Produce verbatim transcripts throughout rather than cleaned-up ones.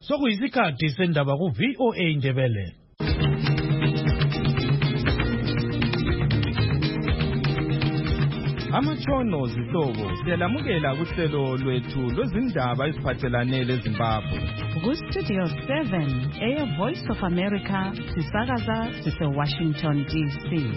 Sokuyisikhathi sendaba ku V O A Ndebele. Amatshono zihlobo siyalamukela kuhlelo lwethu lwezindaba eziphathelane leZimbabwe. Ku-Studio seven, Air Voice of America, sisakaza sise-Washington D C.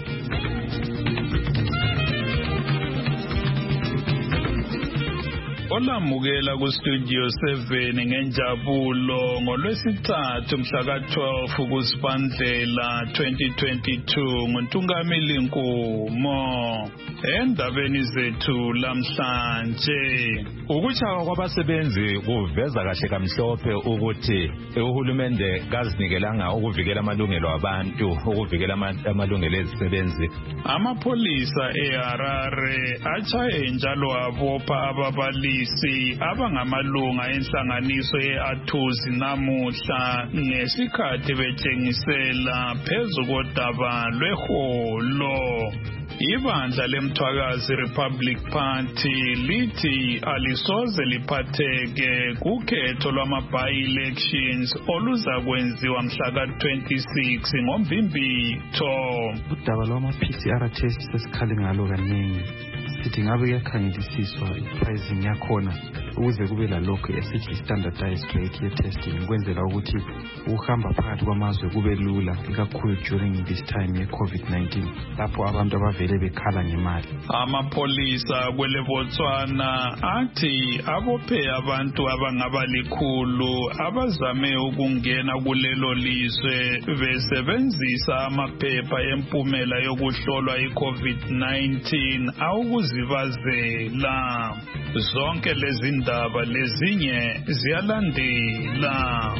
Olamukela ku-Studio seven ngenjabulo ngolwesithathu mhla ka twelve kuSibandlela twenty twenty-two nguNtungamili Nkumo. Endabeni zethu lamhlanje, ukuchaka kwabasebenzi kuveza kahle kamhlophe ukuthi uhulumende kazinikelanga ukuvikela amalungelo abantu, ukuvikela amalungelo ezisebenzi. Amapolisa eHarare achaye njalo abopha ababalisi abangamalunga enhlanganiso ye-Athuzi namuhla ngesikhathi betshengisela phezu kodaba lweholo. Ibandla lemthwakazi Republic Party lithi alisoze liphatheke kukhetho lwama-by-elections oluza kwenziwa mhla ka twenty-six ngoMbimbitho. Udaba lwama-P C R test sesikhale ngalo kaningi. Sithi ngabe kuyakhangelisiswa i-pricing yakhona ukuze kube lalokho esithi standardized rate ye-testing ukwenzela ukuthi ukuhamba phakathi kwamazwe kube lula, ikakhulu during this time ye-COVID nineteen lapho abantu abavele bekhala ngemali. Amapolisa kwele Botswana athi abophe abantu abangaba likhulu abazame ukungena kulelo lizwe besebenzisa amaphepha empumela yokuhlolwa i-COVID nineteen awukuzibazela. Zonke lezi ndaba lezinye ziyalandela.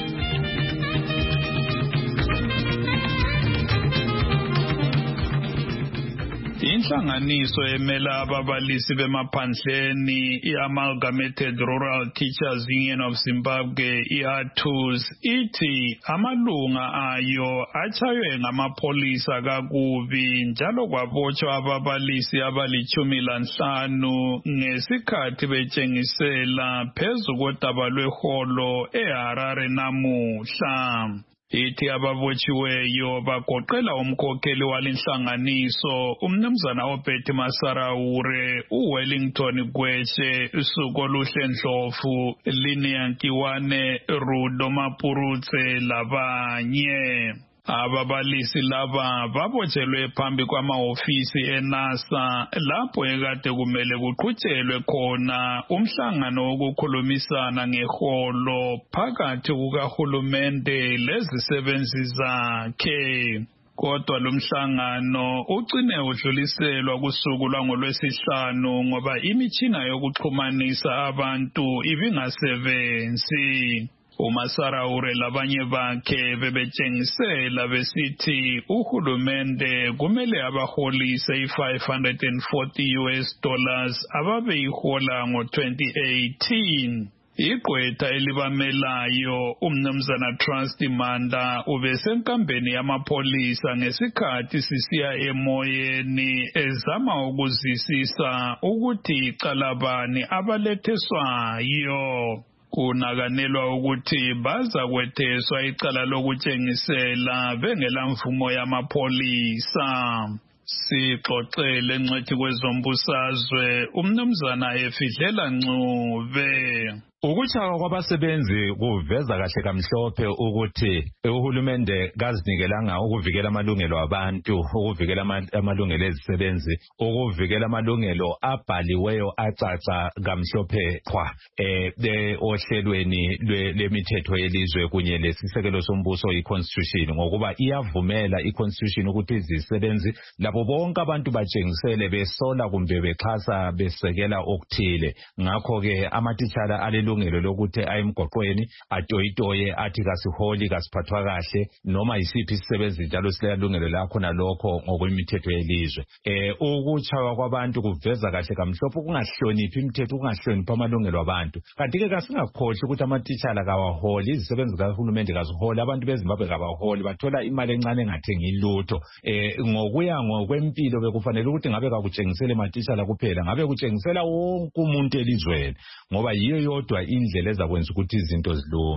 Inhlanganiso emela ababalisi bemaphandleni i-Amalgamated Rural Teachers Union of Zimbabwe i-Athuzi ithi amalunga ayo achaywe ngamapolisa kakubi njalo kwabotshwa ababalisi abalichumi lanhlanu ngesikhathi betshengisela phezu kodaba lweholo eHarare namuhla. Ithi ababotshiweyo bagoqela umkhokheli walinhlanganiso umnumzana oBetty Masaraure, uWellington Gwetshe, Suko Luhle Ndlovu, Linnea Nkiwane, Rudo Mapurutse labanye. Ababalisi laba babotshelwe phambi kwama-ofisi eNASA lapho ekade kumele kuqhutshelwe khona umhlangano wokukhulumisana ngeholo phakathi kukahulumende lezisebenzi zakhe. Kodwa lo mhlangano ugcine udluliselwa kusuku lwangolwesihlanu ngoba imitshina yokuxhumanisa abantu ibingasebenzi. uMasaraure labanye bakhe bebetshengisela besithi uhulumende kumele abaholise i-five hundred forty U S dollars ababeyihola ngo twenty eighteen. Igqwetha elibamelayo umnumzana Trusty Manda ubesenkambeni yamapolisa ngesikhathi sisiya emoyeni ezama ukuzisisa ukuthi icalabani abaletheswayo. Kunakanelwa ukuthi baza kwetheswa icala lokutshengisela bengela mvumo yamapolisa. Sixoxele ngcwethi kwezombusazwe umnumzana Efidlela Ncube. Ukuchaka kwabasebenzi kuveza kahle kamhlophe ukuthi uhulumende kazinikelanga ukuvikela amalungelo abantu, ukuvikela amalungelo ezisebenzi, ukuvikela amalungelo abhaliweyo acaca kamhlophe qwa eh ohlelweni lemithetho yelizwe kunye lesisekelo sombuso i-constitution, ngokuba iyavumela i-constitution ukuthi izisebenzi labo bonke abantu batshengisele besola kumbe bexhasa besekela okuthile. Ngakho ke amatitshala alelo ilungelo lokuthi ayemgoqweni atoyitoye athi kasiholi kasiphathwa kahle noma isiphi isisebenzi njalo silelungelo lakho nalokho ngokwemithetho yelizwe. Eh ukuchaywa kwabantu kuveza kahle kamhlophe ukungahloniphi imithetho, ukungahloniphi amalungelo abantu. Kanti ke kasingakhohle ukuthi amatitshala kawaholi, izisebenzi kahulumende kaziholi, abantu beZimbabwe kabaholi, bathola imali encane engathengi lutho. Eh ngokuya ngokwempilo bekufanele ukuthi ngabe kakutshengisele amatitshala kuphela, ngabe kutshengisela wonke umuntu elizweni, ngoba yiyo yodwa indlela ezakwenza ukuthi izinto zilunge.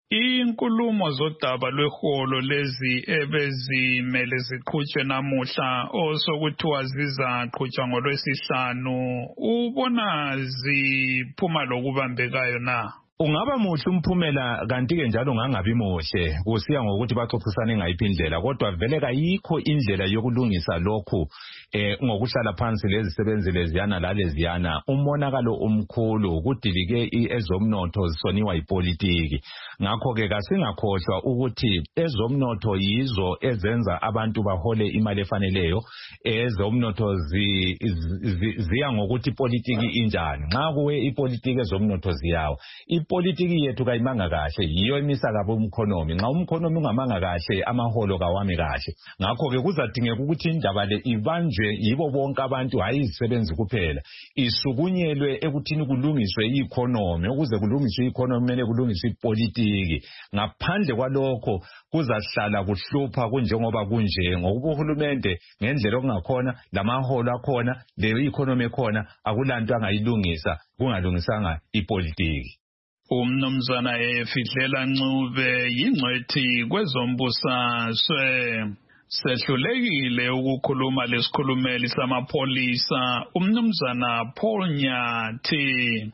Inkulumo zodaba lweholo lezi ebezimele ziqhutshwe namuhla osokuthiwa zizaqhutshwa ngolwesihlanu ubona ziphuma lokubambekayo na? Ungaba muhle umphumela kanti ke njalo ngangabi muhle kusiya ngokuthi baxoxisane ngayiphi indlela kodwa vele kayikho indlela yokulungisa lokhu eh ngokuhlala phansi lezi sebenzi leziyana laleziyana umonakalo omkhulu kudilike ezomnotho zisoniwa ipolitiki ngakho ke kasingakhohlwa ukuthi ezomnotho yizo ezenza abantu bahole imali efaneleyo ezomnotho ziya ngokuthi ipolitiki injani nxa kuwe ipolitiki ezomnotho ziyawo ipolitiki yethu kayimanga kahle yiyo emisa kabe umkhonomi nxa umkhonomi ungamanga kahle amaholo kawami kahle ngakho ke kuzadingeka ukuthi indaba le ibanjwe yibo bonke abantu hayi izisebenzi kuphela isukunyelwe ekuthini kulungiswe i-economy ukuze kulungiswe i-economy kumele kulungiswe ipolitiki ngaphandle kwalokho kuzahlala kuhlupha kunjengoba kunje ngokuba uhulumende ngendlela okungakhona lamaholo akhona le economy ekhona akulanto angayilungisa kungalungisanga ipolitiki. Umnumzana Efidlela Ncube yingcwethi kwezombusazwe sehlulekile ukukhuluma lesikhulumeli samapholisa umnumzana Paul Nyathi.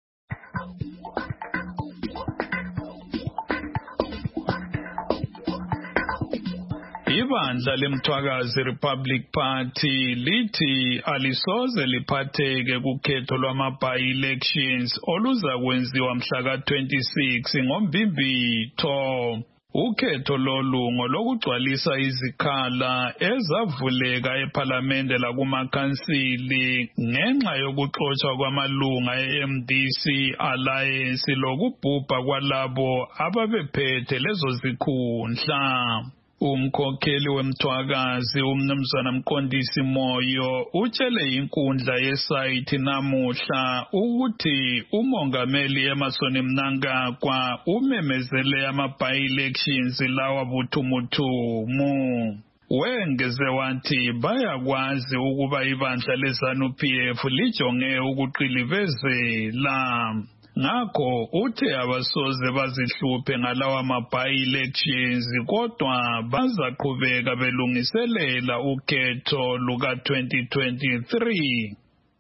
Ibandla lemthwakazi Republic Party lithi alisoze liphatheke kukhetho lwama-by-elections oluza kwenziwa mhla ka twenty-six ngoMbibitho. Ukhetho lolu ngolokugcwalisa izikhala ezavuleka ePhalamende lakumakhansili ngenxa yokuxotshwa kwamalunga e-M D C Alliance lokubhubha kwalabo ababephethe lezo zikhundla. Umkhokheli wemthwakazi umnumzana Mqondisi Moyo utshele inkundla yesayithi namuhla ukuthi umongameli Emmerson Mnangagwa umemezele ama-by-elections lawa buthumuthumu. Wengeze wathi bayakwazi ukuba ibandla leZANU-P F lijonge ukuqilivezela. Ngakho uthe abasoze bazihluphe ngalawa ma-by-elections kodwa bazaqhubeka belungiselela ukhetho luka twenty twenty-three.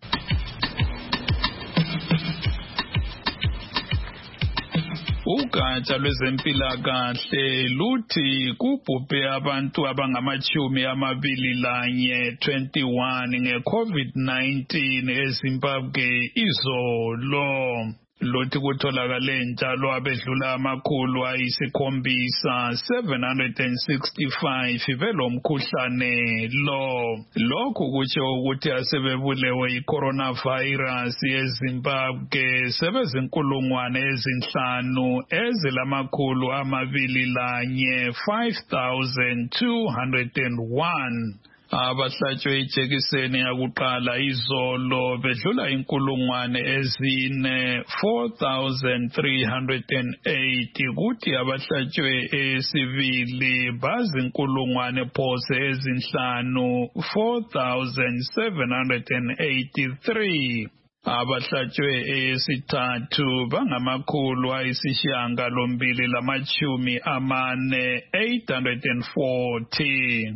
Ugatsha lwezempilakahle luthi kubhubhe abantu abangamachumi amabili lanye twenty-one nge-COVID nineteen eZimbabwe izolo. Lothi kutholakale njalo abedlula amakhulu ayisikhombisa seven hundred sixty-five belomkhuhlane lo. Lokhu kutsho ukuthi asebebulewe i-coronavirus eZimbabwe sebezinkulungwane ezinhlanu ezilamakhulu amabili lanye five thousand two hundred one. Abahlatshwe ijekiseni yakuqala izolo bedlula inkulungwane ezine four thousand three hundred eight kuthi abahlatshwe esibili bazinkulungwane phose ezinhlanu four thousand seven hundred eighty-three. Abahlatshwe esithathu bangamakhulu ayisishiyagalombili lamachumi amane eight hundred forty.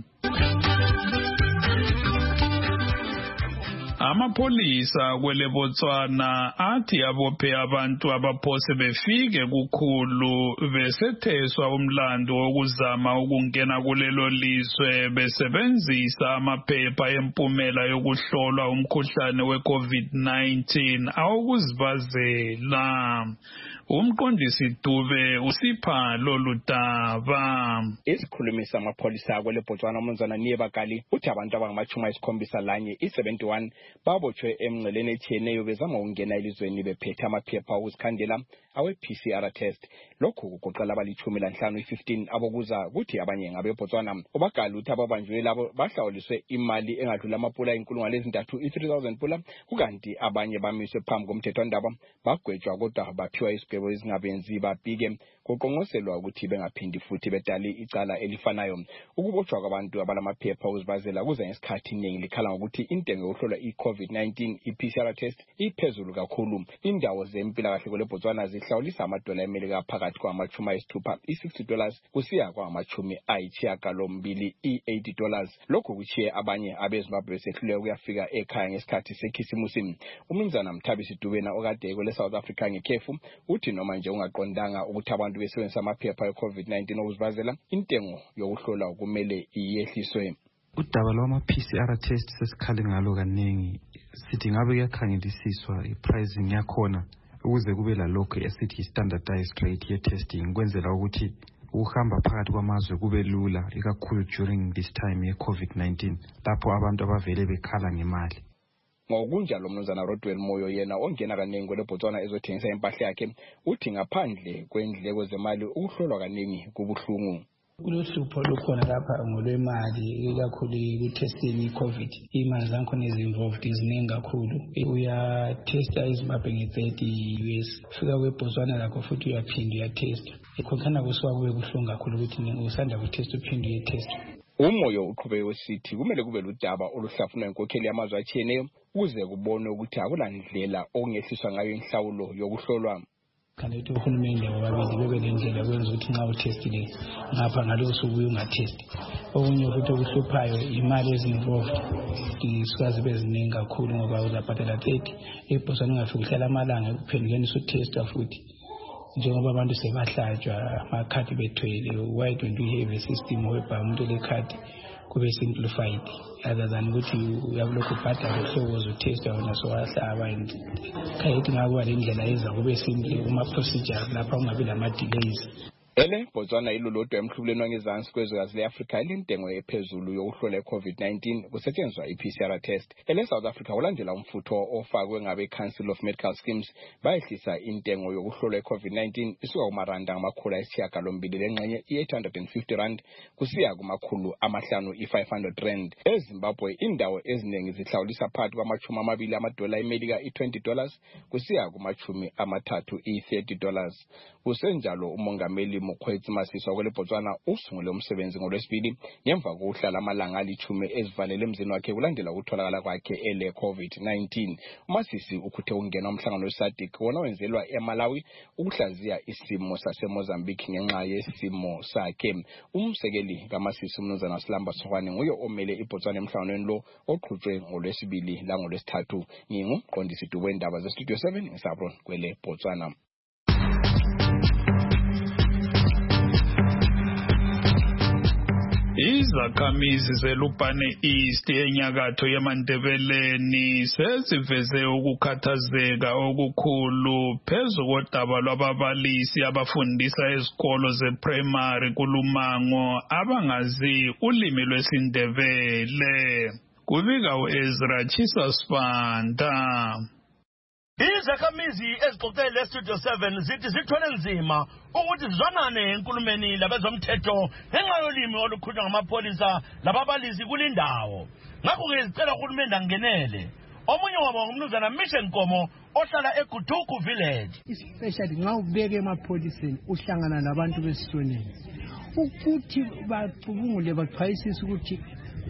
Amapolisa kwele Botswana athi abophe abantu abaphose befike kukhulu besetheswa umlando wokuzama ukungena kulelo lizwe besebenzisa amaphepha empumela yokuhlolwa umkhuhlane we-COVID nineteen awokuzibazela. Umqondisi Dube usipha lolu daba. Isikhulumi samapholisa kwele Botswana umnumzana Niyebakali uthi abantu abangamachumi ayisikhombisa lanye i-seventy-one babotshwe emngceleni etshiyeneyo bezama ukungena elizweni bephethe amaphepha okuzikhandela awe-P C R test. Lokhu kugoqela abalichumi lanhlanu i-fifteen abokuza kuthi abanye ngabeBotswana. Ubakali uthi ababanjwe labo bahlawuliswe imali engadlula amapula inkulungwane ezintathu i-three thousand pula kukanti abanye bamiswe phambi komthethwandaba bagwetshwa kodwa baphiwa isigwebo ezingabenzi babhike kuqonqoselwa ukuthi bengaphindi futhi bedali icala elifanayo. Ukubotshwa kwabantu abalamaphepha okuzibazela kuza ngesikhathi iningi likhala ngokuthi intengo yokuhlola COVID nineteen i-P C R test iphezulu kakhulu. Indawo zempilakahle kweleBotswana zihlawulisa amadola eMelika phakathi kwamachumi ayisithupha i-sixty dollars kusiya kwamachumi ayisishiyagalombili i-eighty dollars. Lokhu kuchiye abanye abeZimbabwe besehluleka ukuyafika ekhaya ngesikhathi sekhisimusi. Umnumzana Mthabisi Dubena okade kwele South Africa ngekhefu uthi noma nje ungaqondanga ukuthi abantu besebenzisa amaphepha e-COVID nineteen okuzibazela, intengo yokuhlola kumele iyehliswe. Udaba lwama-P C R test sesikhale ngalo kaningi, sithi ngabe kuyakhangelisiswa i-pricing yakhona ukuze kube lalokho esithi standardized rate ye-testing, kwenzela ukuthi ukuhamba phakathi kwamazwe kube lula, ikakhulu during this time ye-COVID nineteen lapho abantu abavele bekhala ngemali. Ngokunjalo umnumzana Rodwell Moyo yena ongena kaningi kweleBotswana ezothengisa impahla yakhe uthi ngaphandle kwendleko zemali ukuhlolwa kaningi kubuhlungu. Kulohlupho lukhona lapha ngolwemali, ikakhulu i-testing i-COVID. Imali zakhona ezinvolved iziningi kakhulu. Uyatesta iZimbabwe nge-thirty U S, fika kweBotswana lakho futhi uyaphinda uyatesta. Khonkhana kusuka kube buhlungu kakhulu ukuthi usanda kutesta uphinde uyetesta. Umoyo uqhubeke wesithi kumele kube ludaba oluhlafunwa inkokheli yamazwe atshiyeneyo ukuze kubonwe ukuthi akulandlela okungehliswa ngayo inhlawulo yokuhlolwa. Kanti uhulumende wababili bebe lendlela kwenza ukuthi nxa utestile ngapha ngalowo suku ungatesti. Okunye futhi okuhluphayo imali ezinvolved isuka zibe ziningi kakhulu ngoba uzabhadala thirty eBotswana ungafika uhlala amalanga ekuphendukeni usutesta futhi. Njengoba abantu sebahlatshwa amakhadi bethwele, why don't we have a system whereby umuntu lekhadi kube simplified other than ukuthi uyabulokhu ubhadala uhlobo uzotesta wona sowahlaba. Khayethi ngakuba le ndlela eza kube simple kuma-procedures lapha ungabi lama-delays. Ele Botswana ilolodwa emhlubuleni wangezansi kwezwekazi le-Afrika elintengo ephezulu yokuhlola i-COVID nineteen kusetshenziswa i-P C R test. Ele South Africa ulandela umfutho ofakwe ngabe Council of Medical Schemes bayehlisa intengo yokuhlola i-COVID nineteen isuka kumaranda ngamakhulu ayisishiyagalombili lengxenye i-eight hundred fifty rand kusiya kumakhulu amahlanu i-five hundred rand. EZimbabwe indawo eziningi zihlawulisa phakathi kwamachumi amabili amadola eMelika i-twenty dollars kusiya kumachumi amathathu i-thirty dollars. Kusenjalo umongameli Mokgweetsi Masisi kweleBotswana usungule umsebenzi ngolwesibili ngemva kokuhlala amalanga alichumi ezivalele emzini wakhe kulandela ukutholakala kwakhe ele COVID nineteen. Masisi ukhuthe ungena umhlangano weSADC wona wenzelwa eMalawi ukuhlaziya isimo saseMozambique ngenxa yesimo sakhe. Umsekeli kaMasisi umnumzana Silamba Sohwane nguye omele iBotswana emhlanganweni lo oqhutshwe ngolwesibili la ngolwesithathu. Ngingumqondisi Dube ndaba ze Studio seven ngisabron kwele Botswana. Izakhamizi zeLupane East enyakatho yeMandebeleni seziveze ukukhathazeka okukhulu phezu kodaba lwababalisi abafundisa ezikolo zeprimary kuLumango abangazi ulimi lwesiNdebele. Kubika uEzra Chisasfanda. Izakhamizi ezixoxele Studio seven zithi zithwele nzima ukuthi zizwanane enkulumeni labezomthetho ngenxa yolimi olukhulunywa ngamapholisa lababalisi kulindawo. Ngakho-ke zicela uhulumende angenele. Omunye wabo ngumnumzana Mission Nkomo ohlala eGutuku village. Especially nxa ubeke emapholiseni uhlangana labantu besisoneni ukuthi bacubungule baxwayisise ukuthi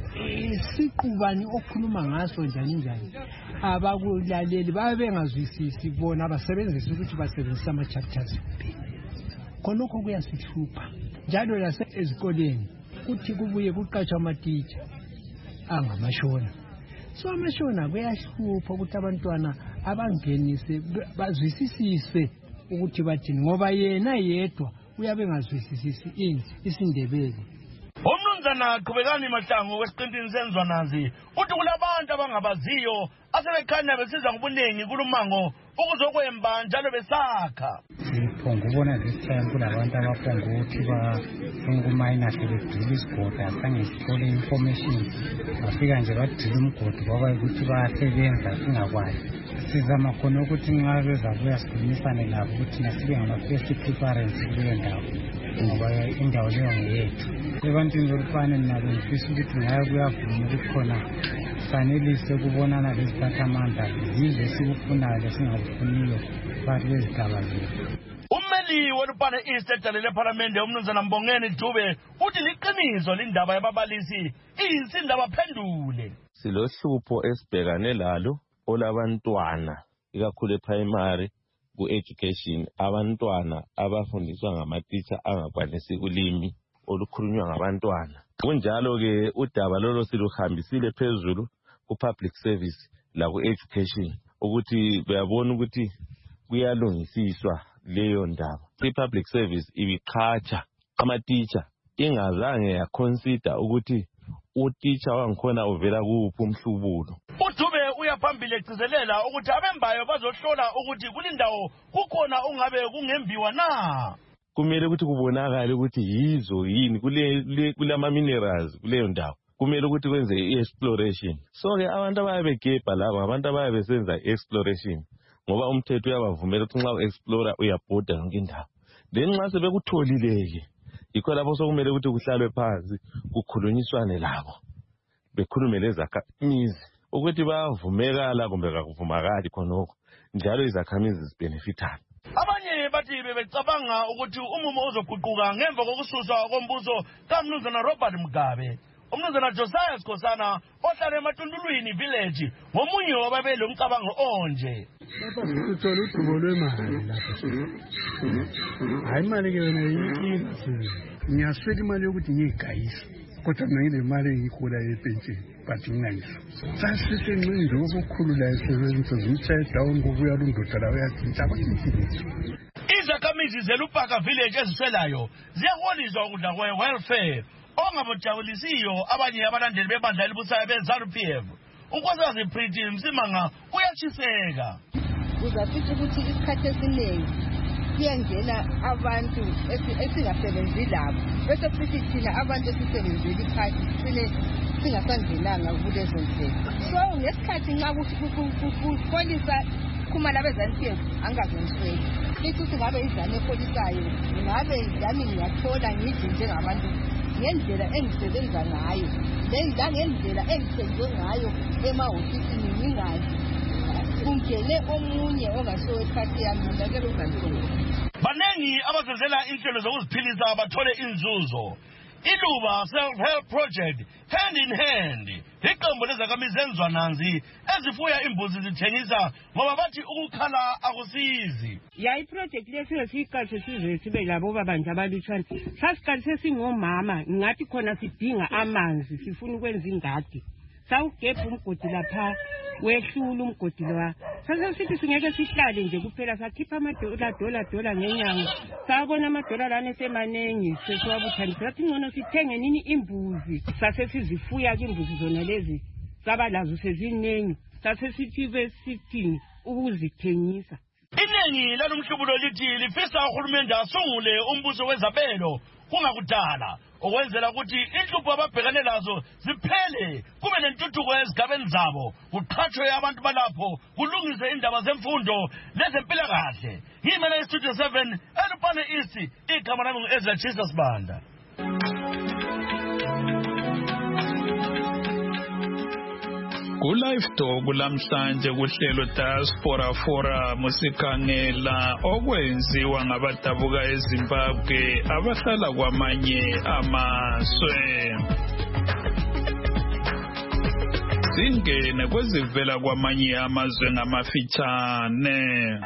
isiqubani okhuluma ngaso njani njani abakulaleli babe bengazwisisi bona abasebenzisa ukuthi basebenzisa ama-chapters khonokho kuyasihlupha. Njalo lase ezikoleni kuthi kubuye kuqatshwa amatitsha angamashona, so amashona kuyahlupha ukuthi abantwana abangenise bazwisisise ukuthi bathini ngoba yena yedwa uyabe engazwisisisi ini isiNdebele. Umnumzana Qhubekani Mahlangu wesiqintini senzwanazi uthi kulabantu abangabaziyo asebekhanya besiza ngobuningi kuLumango ukuzokwemba njalo besakha. Siphonga ubona this time kulabantu abaphonga ukuthi bafuna ukumayina sebedila isigodi asange sithole information bafika nje badila umgodi ngoba ukuthi bayasebenza singakwazi. Sizama khona ukuthi nxa bezabuya sikhulumisane nabo ukuthi nasibe ngama-first preference kuleyo ndawo ngoba indawo leyo ngeyethu. Ebantwini belufane nabo ngifisa ukuthi ngayo kuyavuma ukuthi khona sanelise ukubonana leziphathamandla yize sikufunayo lesingakufuniyo phakathi kwezigaba zethu. Ummeli weLupane East edalele ephalamende umnumzana Mbongeni Dube uthi liqiniso lindaba yababalisi iyinsinda baphendule. silohlupho esibhekane lalo olabantwana ikakhulu eprimary ku-education, abantwana abafundiswa ngamatitsha angakwanisi ulimi olukhulunywa ngabantwana. Kunjalo-ke udaba lolo siluhambisile phezulu ku-public service laku-education ukuthi beyabona ukuthi kuyalungisiswa leyo ndaba. I-public service ibiqhatsha amatitsha ingazange yaconsider ukuthi utitsha wangikhona uvela kuphi umhlubulo. uDube uyaphambili egcizelela ukuthi abembayo bazohlola ukuthi kulindawo kukhona ongabe kungembiwa na. Kumele ukuthi kubonakale ukuthi yizo yini kule kulama minerals kuleyo ndawo. Kumele ukuthi kwenze i-exploration. So-ke abantu abayabe begebha laba abantu abayabe besenza i-exploration ngoba umthetho uyabavumela ukuthi nxa u-explora uyabhoda yonke indawo. Then nxa sebekutholileke yikho lapho sokumele ukuthi kuhlalwe phansi kukhulunyiswane labo bekhulume lezakhamizi ukuthi bayavumekala kumbe kakuvumakali khonokho njalo izakhamizi zibenefitana. Abanye bathi bebecabanga ukuthi umumo uzoguquka ngemva kokususwa kombuso kaMnumzana Robert Mugabe. Umnumzana Josiah Sikhosana ohlala eMatundulwini village ngomunye wababeli umcabango onje. Lapha ngithola udubo lwemali lapha. Hayi imali ke yona yinkinga sisi. Ngiyaswela imali yokuthi ngiyigayise. Kodwa mina le mali ngikhola yepension bathi nginayiso. Sasise ngcingo okukhulu la esebenza zimthethe down ngokuya lundoda la uyathinta abathintile. Izakhamizi zelupaka village eziswelayo ziyaholiswa ukudla kwe-welfare ongabojabulisiyo abanye abalandeli bebandla elibusayo be-ZANU-P F. Unkosikazi Pretty Msimanga uyatshiseka. Uzafica ukuthi isikhathi esiningi kuyangena abantu esingasebenzi labo bese futhi thina abantu esisebenzile ikhaya sine singasangenanga kulezo ndlela. So ngesikhathi nxa kupolisa kuma labezansi angazensweli lithi ukuthi ngabe izane epolisayo ngabe yami ngiyathola ngithi njengabantu ngendlela engisebenza ngayo ngendlela engisebenze ngayo emahofisini ngingazi kungene omunye ongashowe isikhathi yami ngakele uzantolo. Banengi abazenzela inhlelo zokuziphilisa bathole inzuzo. Iluba Self-Help Project hand in hand iqembu lezakhamizi enzwa nanzi ezifuya imbuzi zithengisa ngoba bathi ukukhala akusizi. Ya iproject leso siqashe size sibe labo babanje abalutshwana sasiqalise singomama ngathi khona sidinga amanzi sifuna ukwenza ingadi sawugebha umgodi lapha wehlula umgodi lwa sase sithi singeke sihlale nje kuphela sakhipha amadola dola dola ngenyanga sabona amadola lana esemanengi sesiwabuthanisa sathi ngcono sithenge nini imbuzi sase sizifuya ke imbuzi zona lezi saba lazo sezinengi sase sithi besithini ukuzithengisa. Iningi lalomhlubulo lithi lifisa uhulumende asungule umbuso wezabelo kungakudala okwenzela ukuthi inhlupho ababhekane lazo ziphele kube nentuthuko ezigabeni zabo kuqhathwe abantu balapho kulungise indaba zemfundo lezempilakahle. Ngimele iStudio seven eLupane East igama lami ngu-Ezra Jesus Banda. Ku-Live Talk lamhlanje kuhlelo Diaspora Forum sikhangela okwenziwa ngabadabuka eZimbabwe abahlala kwamanye amazwe. Singene kwezivela kwamanye amazwe ngamafitshane.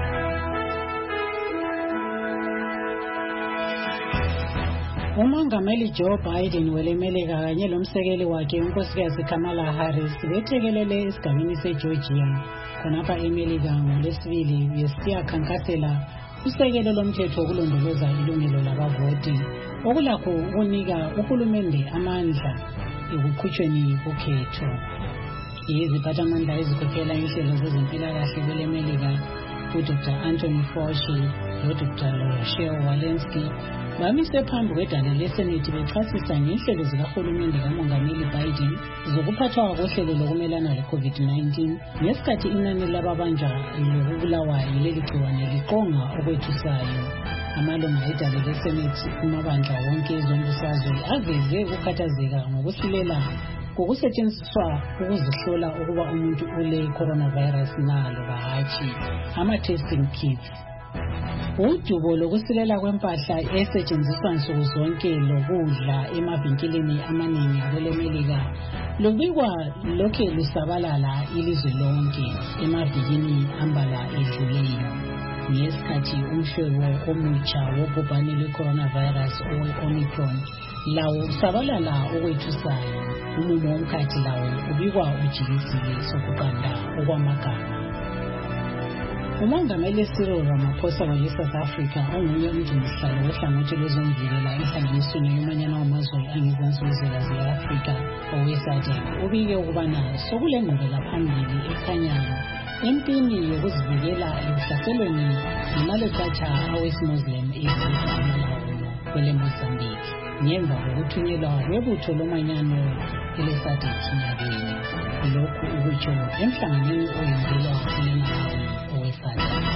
Umongameli Joe Biden welemeleka kanye lomsekeli wakhe unkosikazi Kamala Harris bethekelele esigabeni seGeorgia khonapha eMelika ngolwesibili besiya khankasela usekelo lomthetho wokulondoloza ilungelo labavoti okulakho ukunika uhulumende amandla ekuqhutshweni kokhetho. Iziphathamandla ezikhokhela inhlelo zezempilakahle kwelemelika uDr Anthony Fauci noDr Rochelle Walensky bamise phambi kwedale leSenethi bechasisa ngenhlelo zikahulumende kamongameli Biden zokuphathwa kohlelo lokumelana le-COVID nineteen ngesikhathi inani lababanjwa lokubulawa yileli gciwane liqonga okwethusayo. Amalunga edale leSenethi kumabandla wonke ezombusazwe aveze ukukhathazeka ngokusilela kokusetshenziswa ukuzihlola ukuba umuntu ule coronavirus na loba hatshi ama-testing kits. udubo lokusilela kwempahla esetshenziswa nsuku zonke lokudla emavinkilini amaningi kwelemelika lubikwa lokhe lusabalala ilizwe lonke emavikini ambala edluleyo ngesikhathi umhlobo omutsha wobhubhane lwe-coronavirus owe-Omicron lawo usabalala okwethusayo. Umumo womkhathi lawo ubikwa ujikisile sokuqanda okwamagama. Umongameli Cyril Ramaphosa we-South Africa onguye umjumisihlalo wohlangothi lwezomvikela enhlanganisweni yomanyano wamazwe angezansi kwezwekazi le-Afrika owe-SADC ubike ukubana sokulengqubela phambili ekhanyayo empini yokuzivikela ekuhlaselweni ngamalecatsha awesi-Muslim eSouth kwele Mozambique ngemva kokuthunyelwa kwebutho lomanyano ele-SADC nyakeni. Lokhu ukutsho emhlanganweni oyenzelwa kuleNahawu owe-SADC.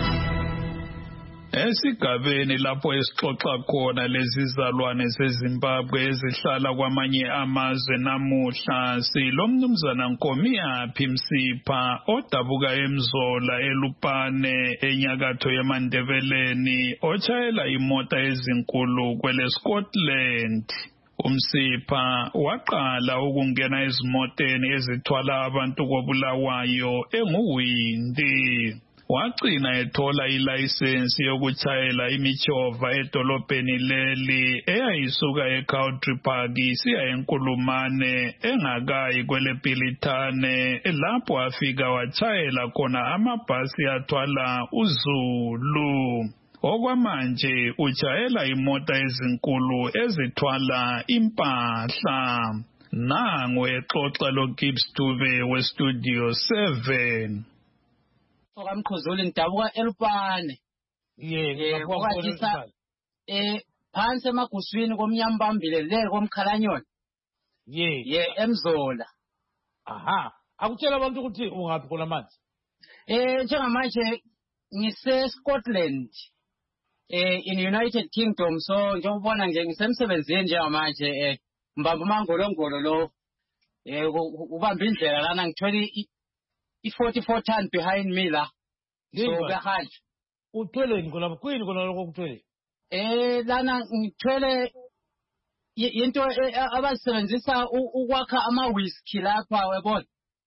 Esigabeni lapho esixoxa khona lezizalwane zeZimbabwe ezihlala kwamanye amazwe namuhla silomnumzana Nkomiyaphi Msipha odabuka eMzola eLupane enyakatho yeMandebeleni otshayela imota ezinkulu kwele Scotland. Umsipha waqala ukungena ezimoteni ezithwala abantu koBulawayo enguwindi. Wagcina ethola ilayisensi yokutshayela imichova edolobheni leli eyayisuka eCountry Park isiya eNkulumane engakayi kwele Pilitane lapho afika watshayela khona amabhasi athwala uZulu. Okwamanje utshayela imota ezinkulu ezithwala impahla. Nangu exoxa loGibbs Dube weStudio seven. Okamkhuzuli ngidabuka eLupane. Yebo, kwakwatisa eh phansi emaguswini komnyambambile le komkhalanyoni. Ye. Ye eMzola. Aha, akutshela abantu ukuthi ungaphi khona manje? Eh njengamanje ngise Scotland. Eh in United Kingdom, so njengobona nje ngisemsebenzini njengamanje eh mbamba mangolongolo lo eh ubamba indlela lana ngithwele i-forty-four ton behind me la. So behanje. Uthwele ngolapha kwini kona lokho kuthwele? Eh lana ngithwele into abasebenzisa ukwakha ama whisky lapha webona.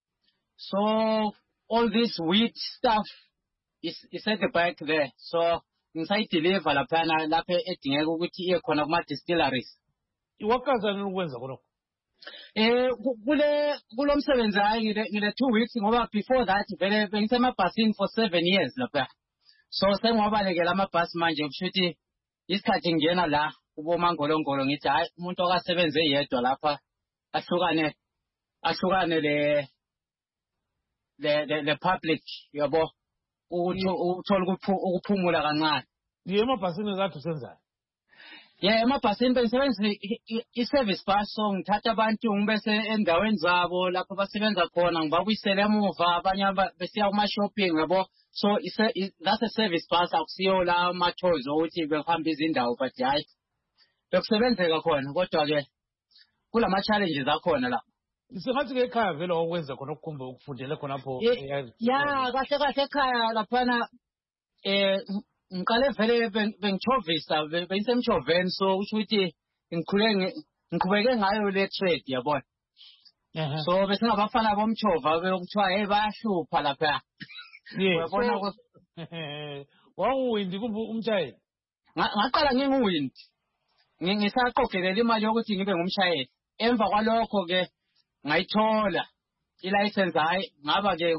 So all this wheat stuff is is at the back there. So ngisay deliver lapha lapha edingeka ukuthi iye khona kuma distilleries. Iwakazana ukwenza khona. Eh kule kulomsebenzi hayi ngile two weeks ngoba before that vele bengisemabhasini for seven years lapha. So sengiwabalekela amabhasi manje kushuthi isikhathi ngena la kubo mangolongolo ngithi hayi umuntu okasebenze yedwa lapha ahlukane ahlukane le le le public yabo uthi uthola ukuphumula kancane. Yemabhasini zathu senzayo. Yeah, emabhasini bengisebenza i-service bus, so ngithatha abantu ngibese endaweni zabo lapho basebenza khona ngibabuyisele emuva abanye besiya kuma-shopping yabo. So that's a service bus, akusiyo la ama-tours ukuthi behamba izindawo, but hayi bekusebenzeka khona kodwa-ke kulama-challenges akhona la. Sengathi-ke ekhaya vele wakwenza khona okukhumba ukufundela khonapho. Ya kahle kahle ekhaya laphana eh ngiqale vele bengichovisa bengisemchoveni, so usho ukuthi ngikhule ngiqhubeke ngayo le trade yabona. So bese ngabafana bomchova bekuthiwa hey bayahlupha lapha. Uyabona ko wawuwindi kumbe umshayeli? Ngaqala nginguwindi. Ngisaqogelela imali yokuthi ngibe ngumshayeli. Emva kwalokho ke ngayithola i-license, hayi ngaba ke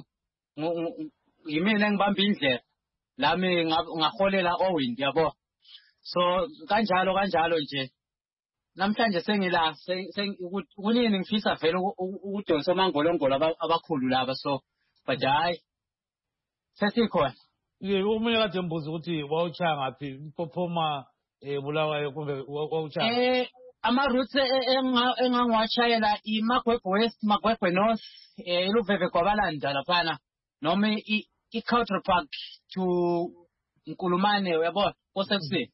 yimina ngibamba indlela lami ngaholela owindi yabo. So kanjalo kanjalo nje namhlanje sengila kunini ngifisa vele ukudonsa amangolongolo abakhulu laba, so but hayi sesikhona. Ye umunye kade mbuza ukuthi wawuchaya ngaphi Mpophoma eBulawayo kumbe wawuchaya? Eh ama routes engangiwashayela iMagwegwe West, Magwegwe North, eh iLuveve kwabalanda laphana noma i-Country Park to Nkulumane uyabona kosekuseni.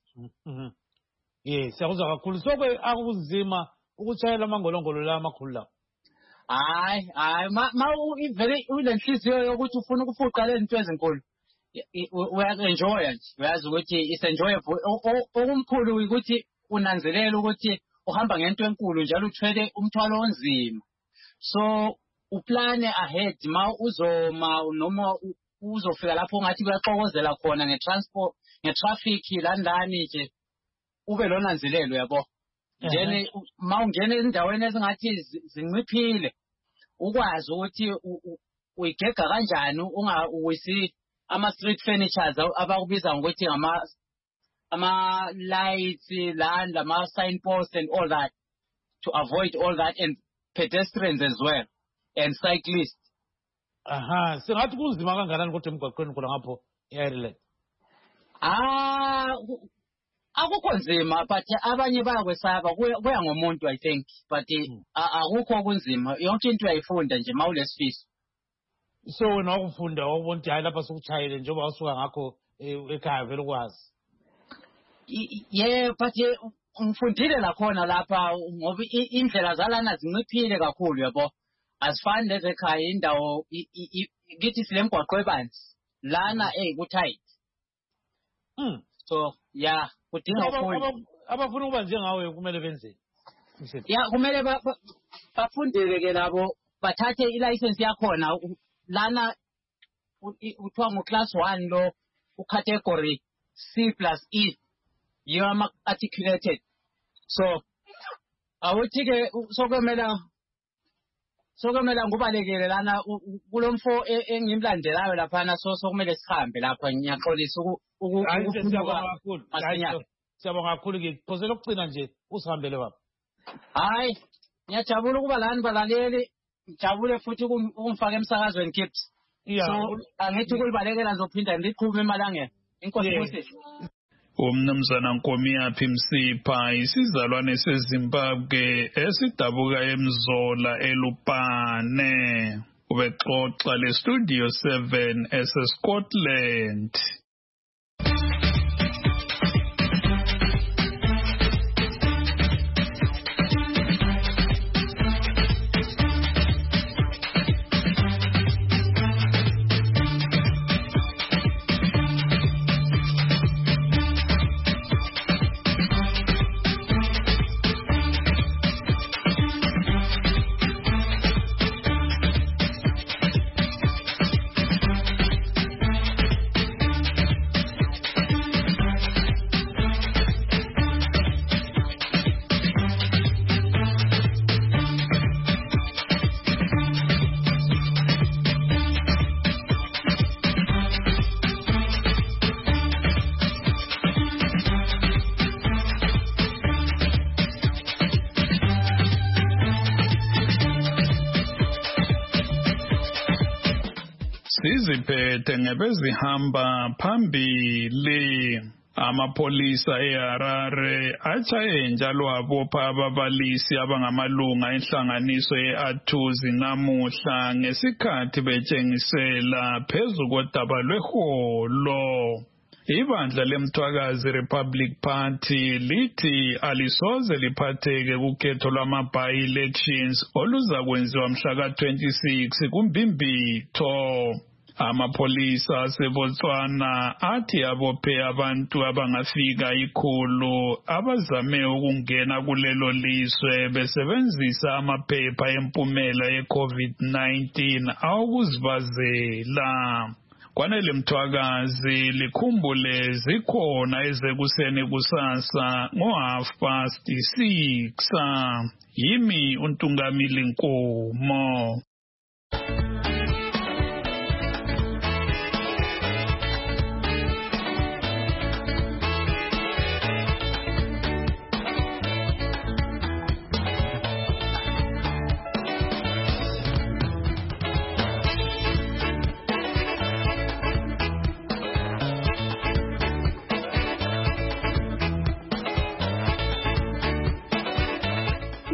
Yes, siyakuzwa kakhulu. So ke akuzima ukuchayela amangolongolo la amakhulu la. Hayi hayi ma ivele ulenhliziyo yokuthi ufuna ukufuqa le zinto ezinkulu uyaenjoya nje uyazi ukuthi is enjoyable. Okumkhulu ukuthi unanzelela ukuthi uhamba ngento enkulu njalo uthwele umthwalo onzima, so uplane ahead ma uzoma noma uzofika lapho ngathi kuyaxokozela khona ngetransport ngetraffic landani nje ube lonanzelelo yabo. Then ma ungena ezindaweni ezingathi zinciphile ukwazi ukuthi uyigega kanjani ungawisi ama street furnitures abakubiza ngokuthi ama ama lights land ama signposts and all that, to avoid all that, and pedestrians as well and cyclists. Aha, singathi kunzima kangakanani kodwa emgwaqweni khona ngapho e-Ireland? Ah, akukho nzima, but abanye bayakwesaba, kuya ngomuntu I think, but akukho kunzima, yonke into uyayifunda nje mawulesifiso. So wena wakufunda wakubona ukuthi hayi lapha sokutshayile njengoba wasuka ngakho ekhaya vele ukwazi? Yeah, but ngifundile lakhona lapha ngoba indlela zalana zinciphile kakhulu yabo. Asifani lezekhaya indawo ngithi silemgwaqo ebanzi lana eh kuthight. Mm. So yeah, kudinga ukufunda. Abafuna ukuba njengawe kumele benzeni? Yeah, kumele bafundele ke labo bathathe ilicense yakhona lana uthiwa ngo class one lo ucategory C plus E. You are articulated. So awuthi ke sokwemela sokwemela ngubalekele lana kulomfo engimlandelayo lapha na so sokumele sihambe lapha ngiyaxolisa ukufunda kakhulu. Siyabonga kakhulu ke phosela ukugcina nje usihambele baba. Hayi ngiyajabula ukuba lani balaleli, ngijabule futhi ukumfaka emsakazweni Kips. So angithi ukulibalekela ngizophinda ngiqhube emalangeni. Inkosi Moses. Umnumzana Nkomiyaphi Msipha isizalwane seZimbabwe esidabuka eMzola eLupane ubexoxa le Studio seven eseScotland. Siziphethe ngebezihamba phambili amapolisa eHarare atshaye njalo abopha ababalisi abangamalunga enhlanganiso yeAthuzi namuhla ngesikhathi betshengisela phezu kodaba lweholo. Ibandla lemthwakazi Republic Party lithi alisoze liphatheke kukhetho lwama-by-elections oluza kwenziwa mhla ka twenty-six kuMbimbitho. Amapolisa aseBotswana athi abophe abantu abangafika ikhulu abazame ukungena kulelo liswe besebenzisa amaphepha empumela ye-COVID nineteen awokuzibazela. Kwanele mthwakazi likhumbule zikhona ezekuseni kusasa ngo half past six. Yimi uNtungamili Nkomo.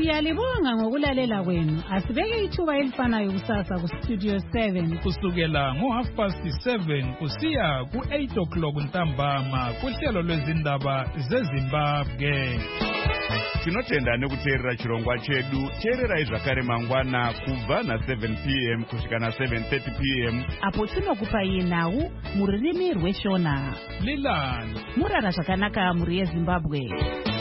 Siyalibonga ngokulalela kwenu. Asibeke ithuba elifanayo kusasa ku Studio seven. Kusukela ngo half past seven kusiya ku eight o'clock ntambama kuhlelo lwezindaba zeZimbabwe. Tinotenda nekuteerera chirongwa chedu. Teerera zvakare mangwana kubva na seven p m kusvika na seven thirty p m apo tinokupa yenhau mururimi rweshona. Lilani murara zvakanaka muri yeZimbabwe.